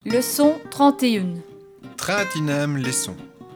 Leçon 31. 31e leçon.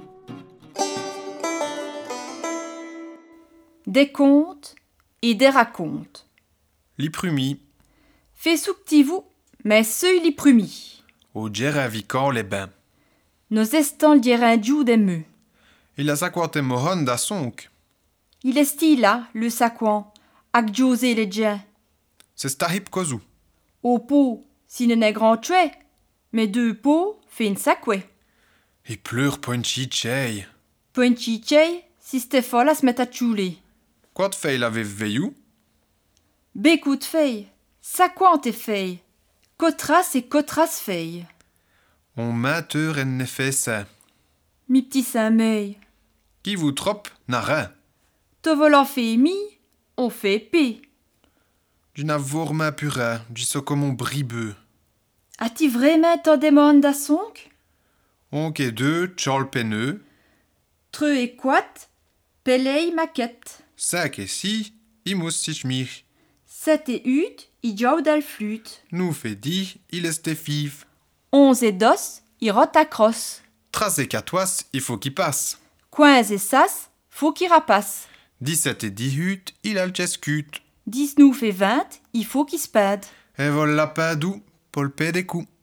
Des contes et des racontes. Liprumi, Fais souptivou, mais ceux liprumi. o gera vicor les bains. Nos estan dierendiou des meux. Il a saquate mohon da sonk. Il est là, le saquan, ak José les djens. C'est stahip kozou. Au pot, si ne n'est grand tué, mais deux pots, fait une sacoué. Il pleure poinchi chey. Poinchi tchei, si Stéphane se met à tchouler. Quoi de fait il avait veillou? Bécoute feuille, saquant et feuille. Cotras et cotras feuille. On mateur en effet ça. Mi petit Saint-Meuil. Qui vous troppe n'a rien. Te volant fait mi, on fait p. Du navour ma pura, du so comme mon bribeux. As-tu vraiment tant demande à sonk? On qu'est deux, tchol penneux. Treux et quat, pelei maquette. 5 et 6, imus sich 7 et 8, i jau dal flûte. Nous fait 10, il est fif. 11 et dos, i rot à crosse. 13 et 14, il faut qu'il passe. 15 et sas, faut qu'il rapace. 17 et 18, il a le chescut. 19 et 20, il faut qu'il spade. Et voilà pas d'où, pour le paix des coups.